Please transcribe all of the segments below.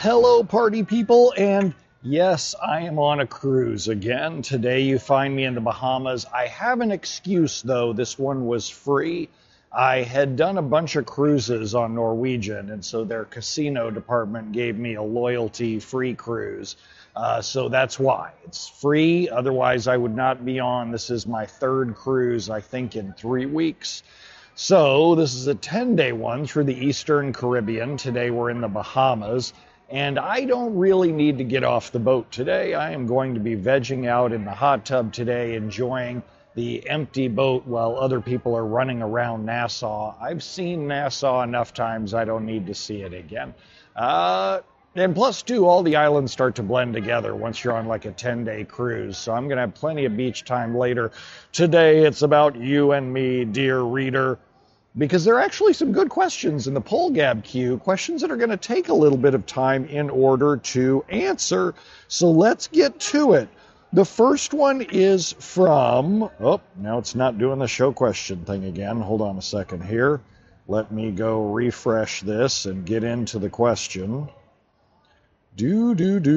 hello, party people, and yes, I am on a cruise again. Today you find me in the Bahamas. I have an excuse, though. This one was free. I had done a bunch of cruises on Norwegian, and so their casino department gave me a loyalty free cruise. So that's why. It's free, otherwise I would not be on. This is my third cruise, I think, in 3 weeks. So this is a 10-day one through the Eastern Caribbean. Today we're in the Bahamas. And I don't really need to get off the boat today. I am going to be vegging out in the hot tub today, enjoying the empty boat while other people are running around Nassau. I've seen Nassau enough times, I don't need to see it again. And plus, too, all the islands start to blend together once you're on like a 10-day cruise. So I'm going to have plenty of beach time later. Today, it's about you and me, dear reader, because there are actually some good questions in the PollGab queue, questions that are going to take a little bit of time in order to answer. So let's get to it. The first one is from, oh, now it's not doing the show question thing again. Hold on a second here. Let me go refresh this and get into the question. There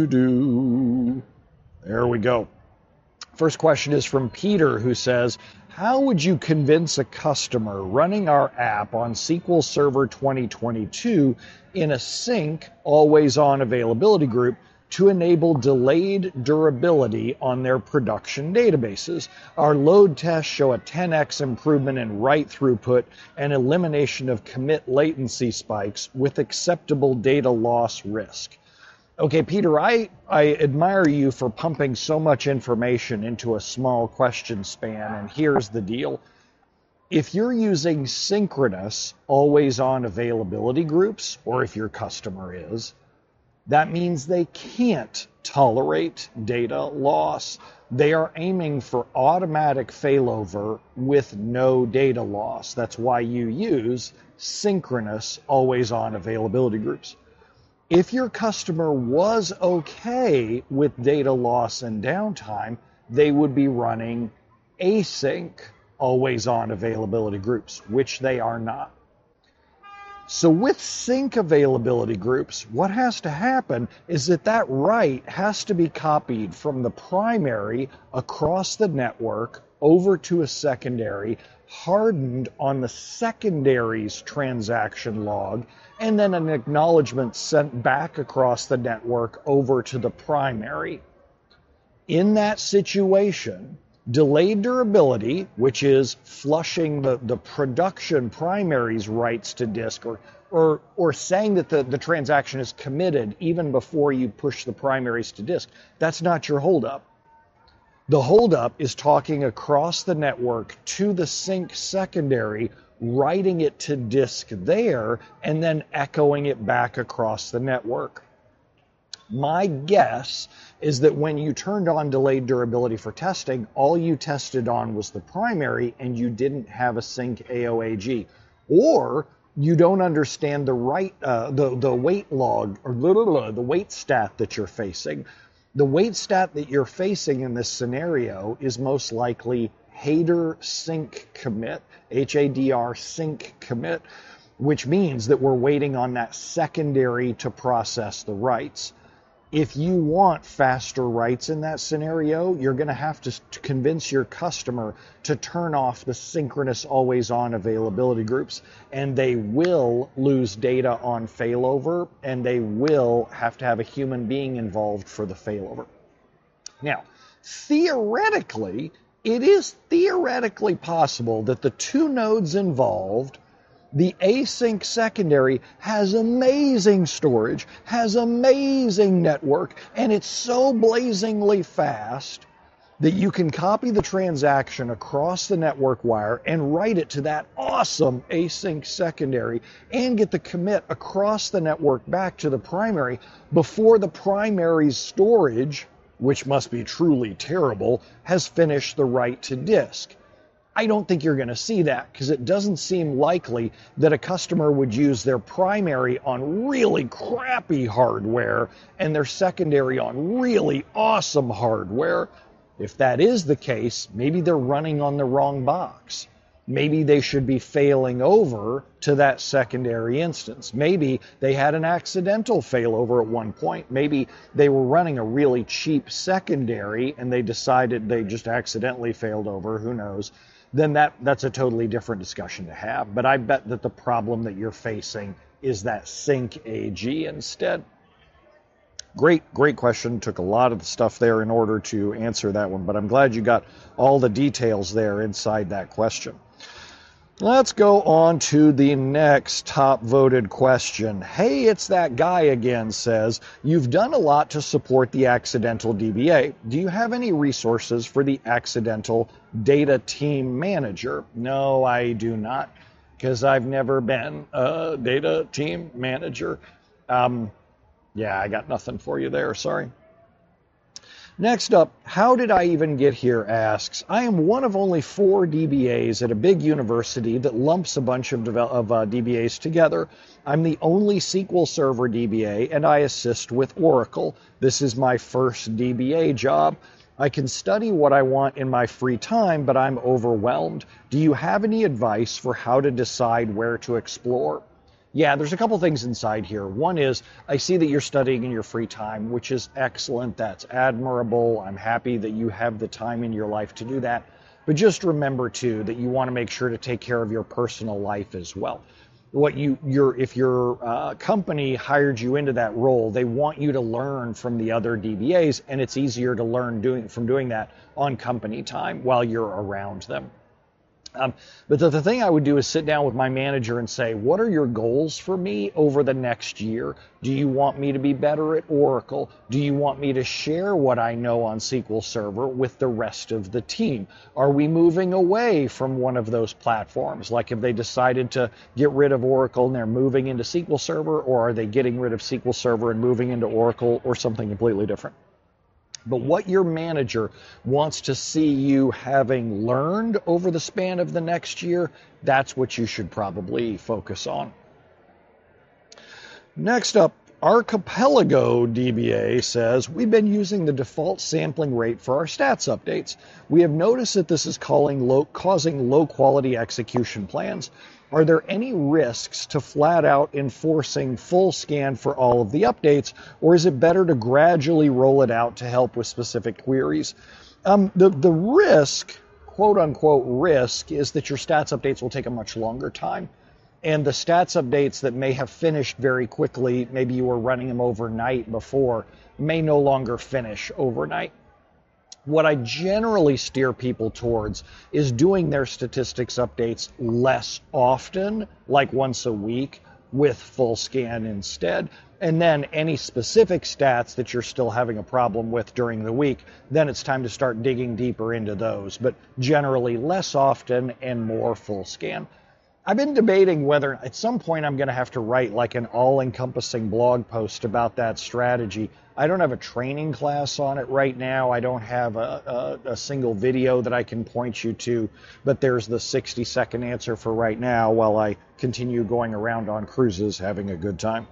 we go. First question is from Peter, who says, how would you convince a customer running our app on SQL Server 2022 in a sync always-on availability group to enable delayed durability on their production databases? Our load tests show a 10x improvement in write throughput and elimination of commit latency spikes with acceptable data loss risk. Okay, Peter, I admire you for pumping so much information into a small question span, and here's the deal. If you're using synchronous, always-on availability groups, or if your customer is, that means they can't tolerate data loss. They are aiming for automatic failover with no data loss. That's why you use synchronous, always-on availability groups. If your customer was okay with data loss and downtime, they would be running async, always-on availability groups, which they are not. So with sync availability groups, what has to happen is that write has to be copied from the primary across the network over to a secondary, hardened on the secondary's transaction log, and then an acknowledgement sent back across the network over to the primary. In that situation, delayed durability, which is flushing the production primary's writes to disk, or saying that the transaction is committed even before you push the primaries to disk, that's not your holdup. The holdup is talking across the network to the sync secondary, writing it to disk there, and then echoing it back across the network. My guess is that when you turned on delayed durability for testing, all you tested on was the primary and you didn't have a sync AOAG. Or you don't understand the wait log, or the wait stat that you're facing. The wait stat that you're facing in this scenario is most likely header sync commit, HADR sync commit, which means that we're waiting on that secondary to process the writes. If you want faster writes in that scenario, you're going to have to convince your customer to turn off the synchronous always-on availability groups, and they will lose data on failover, and they will have to have a human being involved for the failover. Now, theoretically, it is theoretically possible that the two nodes involved, the async secondary, has amazing storage, has amazing network, and it's so blazingly fast that you can copy the transaction across the network wire and write it to that awesome async secondary and get the commit across the network back to the primary before the primary's storage, which must be truly terrible, has finished the write to disk. I don't think you're going to see that because it doesn't seem likely that a customer would use their primary on really crappy hardware and their secondary on really awesome hardware. If that is the case, maybe they're running on the wrong box. Maybe they should be failing over to that secondary instance. Maybe they had an accidental failover at one point. Maybe they were running a really cheap secondary and they decided they just accidentally failed over. Who knows? Then that's a totally different discussion to have. But I bet that the problem that you're facing is that sync AG instead. Great question. Took a lot of the stuff there in order to answer that one, but I'm glad you got all the details there inside that question. Let's go on to the next top voted question. Hey, it's that guy again says, you've done a lot to support the accidental DBA. Do you have any resources for the accidental data team manager? No, I do not, because I've never been a data team manager. Yeah, I got nothing for you there, sorry. Next up, how did I even get here asks, I am one of only 4 DBAs at a big university that lumps a bunch of DBAs together. I'm the only SQL Server DBA, and I assist with Oracle. This is my first DBA job. I can study what I want in my free time, but I'm overwhelmed. Do you have any advice for how to decide where to explore? Yeah, there's a couple things inside here. One is, I see that you're studying in your free time, which is excellent. That's admirable. I'm happy that you have the time in your life to do that. But just remember, too, that you want to make sure to take care of your personal life as well. If your company hired you into that role, they want you to learn from the other DBAs, and it's easier to learn from doing that on company time while you're around them. But the thing I would do is sit down with my manager and say, what are your goals for me over the next year? Do you want me to be better at Oracle? Do you want me to share what I know on SQL Server with the rest of the team? Are we moving away from one of those platforms? Like, have they decided to get rid of Oracle and they're moving into SQL Server, or are they getting rid of SQL Server and moving into Oracle, or something completely different? But what your manager wants to see you having learned over the span of the next year, that's what you should probably focus on. Next up, Archipelago DBA says, we've been using the default sampling rate for our stats updates. We have noticed that this is causing low quality execution plans. Are there any risks to flat out enforcing full scan for all of the updates, or is it better to gradually roll it out to help with specific queries? The risk, quote unquote risk, is that your stats updates will take a much longer time. And the stats updates that may have finished very quickly, maybe you were running them overnight before, may no longer finish overnight. What I generally steer people towards is doing their statistics updates less often, like once a week, with full scan instead. And then any specific stats that you're still having a problem with during the week, then it's time to start digging deeper into those. But generally less often and more full scan. I've been debating whether at some point I'm going to have to write like an all-encompassing blog post about that strategy. I don't have a training class on it right now. I don't have a single video that I can point you to, but there's the 60-second answer for right now while I continue going around on cruises having a good time.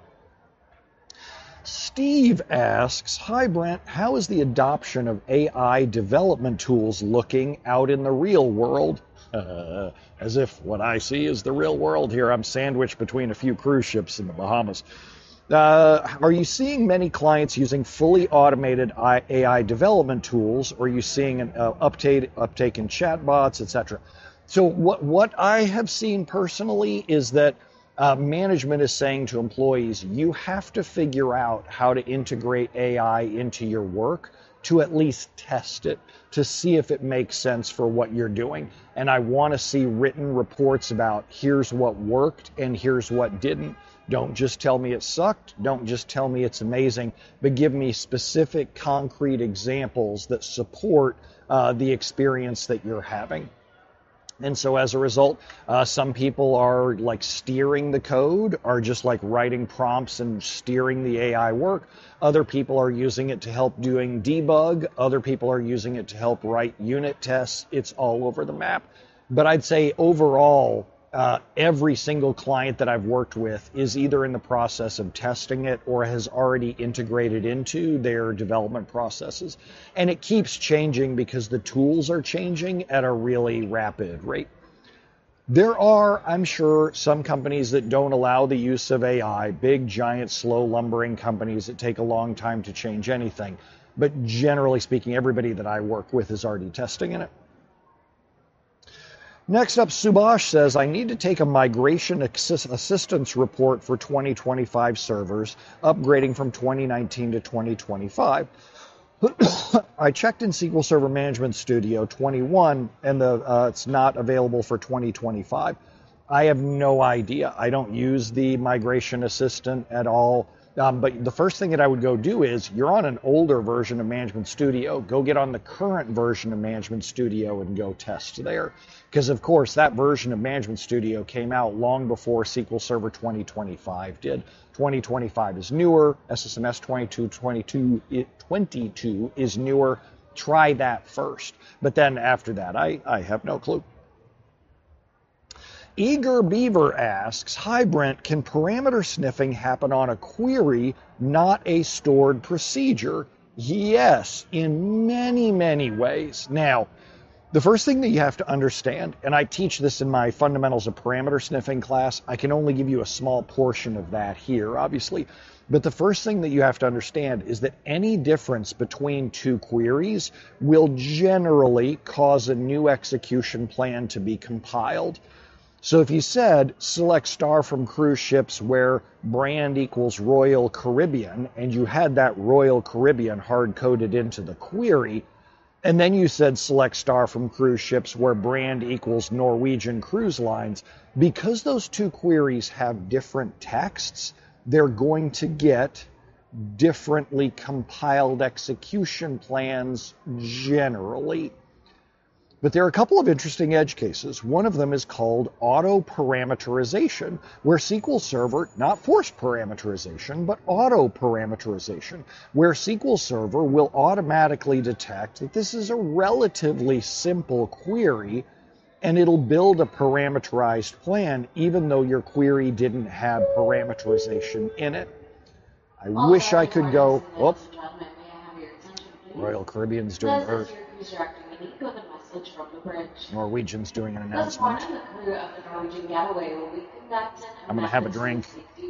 Steve asks, hi Brent, how is the adoption of AI development tools looking out in the real world? As if what I see is the real world here. I'm sandwiched between a few cruise ships in the Bahamas. Are you seeing many clients using fully automated AI development tools, or are you seeing an uptake in chatbots, etc.? So what I have seen personally is that management is saying to employees, you have to figure out how to integrate AI into your work to at least test it, to see if it makes sense for what you're doing. And I want to see written reports about here's what worked and here's what didn't. Don't just tell me it sucked. Don't just tell me it's amazing, but give me specific, concrete examples that support the experience that you're having. And so as a result, some people are like steering the code, are just like writing prompts and steering the AI work. Other people are using it to help doing debug. Other people are using it to help write unit tests. It's all over the map. But I'd say overall, every single client that I've worked with is either in the process of testing it or has already integrated into their development processes. And it keeps changing because the tools are changing at a really rapid rate. There are, I'm sure, some companies that don't allow the use of AI, big, giant, slow, lumbering companies that take a long time to change anything. But generally speaking, everybody that I work with is already testing in it. Next up, Subhash says, I need to take a migration assistance report for 2025 servers, upgrading from 2019 to 2025. I checked in SQL Server Management Studio 21, and it's not available for 2025. I have no idea. I don't use the migration assistant at all. But the first thing that I would go do is, you're on an older version of Management Studio. Go get on the current version of Management Studio and go test there. Because, of course, that version of Management Studio came out long before SQL Server 2025 did. 2025 is newer. SSMS 22 is newer. Try that first. But then after that, I have no clue. Eager Beaver asks, hi Brent, can parameter sniffing happen on a query, not a stored procedure? Yes, in many, many ways. Now, the first thing that you have to understand, and I teach this in my Fundamentals of Parameter Sniffing class, I can only give you a small portion of that here, obviously, but the first thing that you have to understand is that any difference between two queries will generally cause a new execution plan to be compiled. So if you said select star from cruise ships where brand equals Royal Caribbean, and you had that Royal Caribbean hard-coded into the query, and then you said select star from cruise ships where brand equals Norwegian Cruise Lines, because those two queries have different texts, they're going to get differently compiled execution plans generally. But there are a couple of interesting edge cases. One of them is called auto-parameterization, where SQL Server, not forced parameterization, but auto-parameterization, where SQL Server will automatically detect that this is a relatively simple query, and it'll build a parameterized plan even though your query didn't have parameterization in it. I wish I could go, Royal Caribbean's doing Norwegian's doing an announcement. I'm going to have a drink.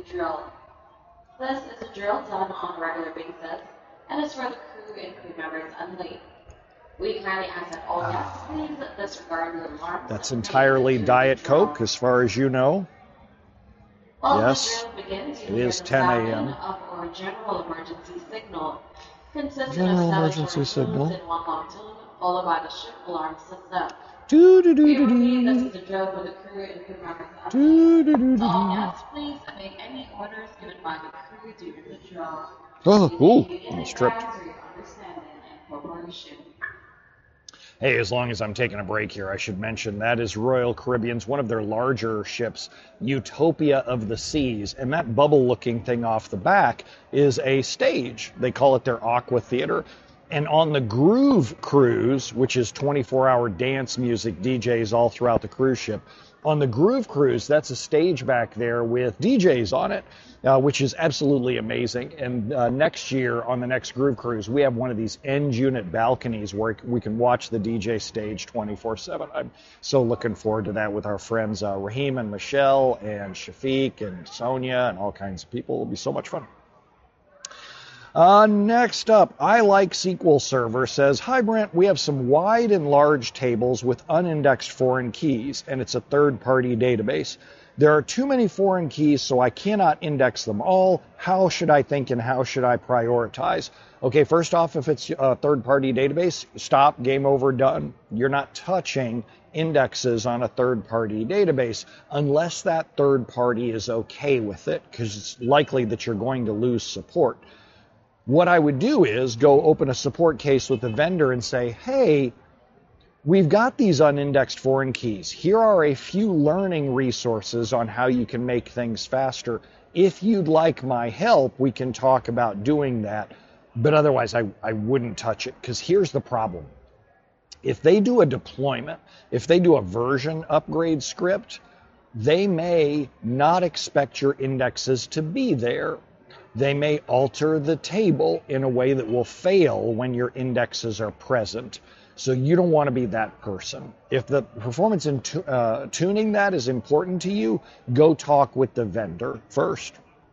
This is a drill done on a regular basis, and it's for the crew and crew members only. We kindly ask that all guests please disregard the alarm. That's entirely Diet Coke, as far as you know. Yes, it is 10 a.m. Of our general emergency signal, consisting General of emergency signal. In one long tone, followed by the ship alarm system. Do do do We do repeat, do. this is a drill for the crew and crew members only. All guests, please make any orders given by the crew during the drill. Almost tripped. For your understanding and cooperation. Hey, as long as I'm taking a break here, I should mention that is Royal Caribbean's, one of their larger ships, Utopia of the Seas. And that bubble-looking thing off the back is a stage. They call it their Aqua Theater. And on the Groove Cruise, which is 24-hour dance music DJs all throughout the cruise ship, on the Groove Cruise, that's a stage back there with DJs on it, which is absolutely amazing. And next year, on the next Groove Cruise, we have one of these end unit balconies where we can watch the DJ stage 24/7. I'm so looking forward to that with our friends Raheem and Michelle and Shafiq and Sonia and all kinds of people. It'll be so much fun. Next up, I Like SQL Server says, hi Brent, we have some wide and large tables with unindexed foreign keys, and it's a third-party database. There are too many foreign keys, so I cannot index them all. How should I think and how should I prioritize? Okay, first off, if it's a third-party database, stop, game over, done. You're not touching indexes on a third-party database unless that third party is okay with it, because it's likely that you're going to lose support. What I would do is go open a support case with the vendor and say, hey, we've got these unindexed foreign keys. Here are a few learning resources on how you can make things faster. If you'd like my help, we can talk about doing that. But otherwise, I wouldn't touch it, because here's the problem. If they do a deployment, if they do a version upgrade script, they may not expect your indexes to be there. They may alter the table in a way that will fail when your indexes are present. So you don't want to be that person. If the performance in tuning that is important to you, go talk with the vendor first.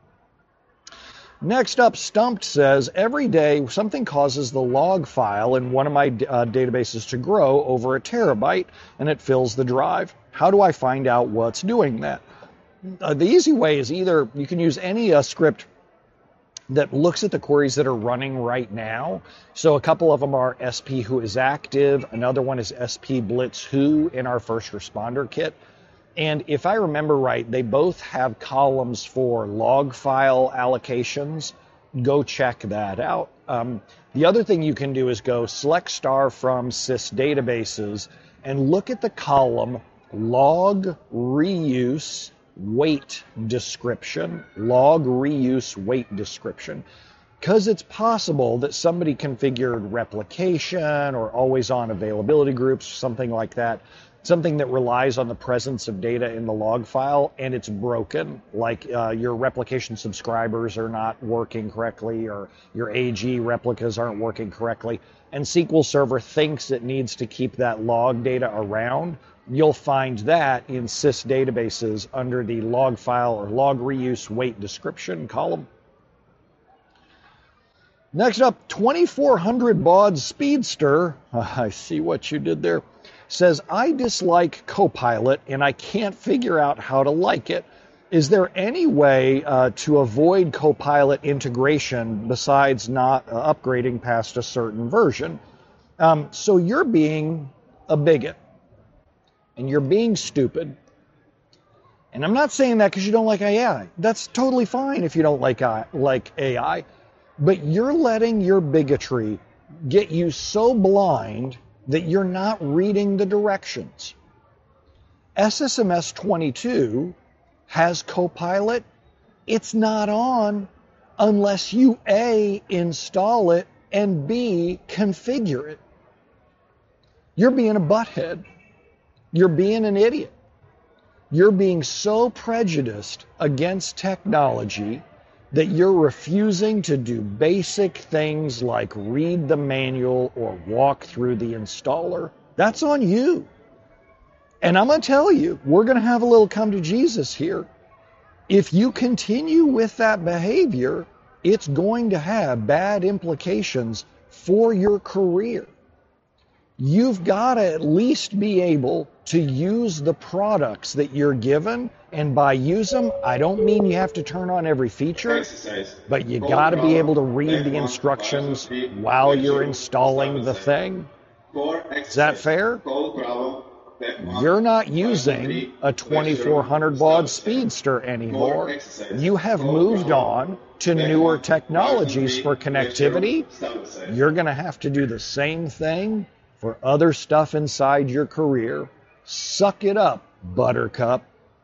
Next up, Stumped says, every day something causes the log file in one of my databases to grow over 1 terabyte, and it fills the drive. How do I find out what's doing that? The easy way is either you can use any script that looks at the queries that are running right now. So a couple of them are SP Who is active. Another one is SP Blitz Who in our first responder kit. And if I remember right, they both have columns for log file allocations. Go check that out. The other thing you can do is go select star from sys databases and look at the column log reuse weight description, log reuse weight description, because it's possible that somebody configured replication or always on availability groups, something like that, something that relies on the presence of data in the log file, and it's broken, like your replication subscribers are not working correctly or your AG replicas aren't working correctly, and SQL Server thinks it needs to keep that log data around. You'll find that in sys databases under the log file or log reuse weight description column. Next up, 2400 baud Speedster, I see what you did there, says, I dislike Copilot and I can't figure out how to like it. Is there any way to avoid Copilot integration besides not upgrading past a certain version? So you're being a bigot. And you're being stupid. And I'm not saying that because you don't like AI. That's totally fine if you don't like AI. But you're letting your bigotry get you so blind that you're not reading the directions. SSMS 22 has Copilot. It's not on unless you A, install it, and B, configure it. You're being a butthead. You're being an idiot. You're being so prejudiced against technology that you're refusing to do basic things like read the manual or walk through the installer. That's on you. And I'm going to tell you, we're going to have a little come to Jesus here. If you continue with that behavior, it's going to have bad implications for your career. You've got to at least be able to use the products that you're given, and by use them, I don't mean you have to turn on every feature, but you got to be able to read the instructions while you're installing the thing. Is that fair? You're not using a 2400 baud Speedster anymore. You have moved on to newer technologies for connectivity. You're going to have to do the same thing for other stuff inside your career. Suck it up, buttercup.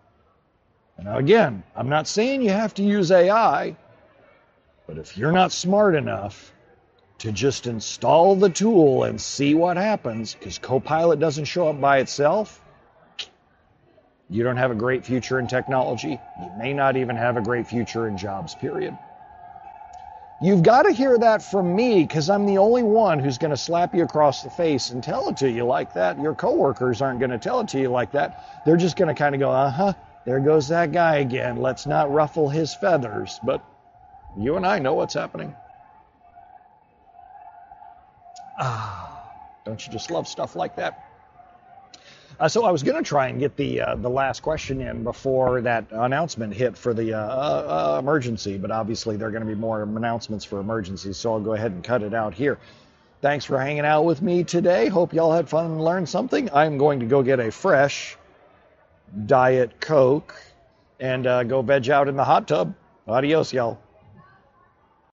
Now again, I'm not saying you have to use AI, but if you're not smart enough to just install the tool and see what happens, because Copilot doesn't show up by itself, you don't have a great future in technology. You may not even have a great future in jobs, period. You've got to hear that from me, because I'm the only one who's going to slap you across the face and tell it to you like that. Your coworkers aren't going to tell it to you like that. They're just going to kind of go, uh-huh, there goes that guy again. Let's not ruffle his feathers. But you and I know what's happening. Don't you just love stuff like that? So I was going to try and get the last question in before that announcement hit for the emergency, but obviously there are going to be more announcements for emergencies, so I'll go ahead and cut it out here. Thanks for hanging out with me today. Hope y'all had fun and learned something. I'm going to go get a fresh Diet Coke and go veg out in the hot tub. Adios, y'all.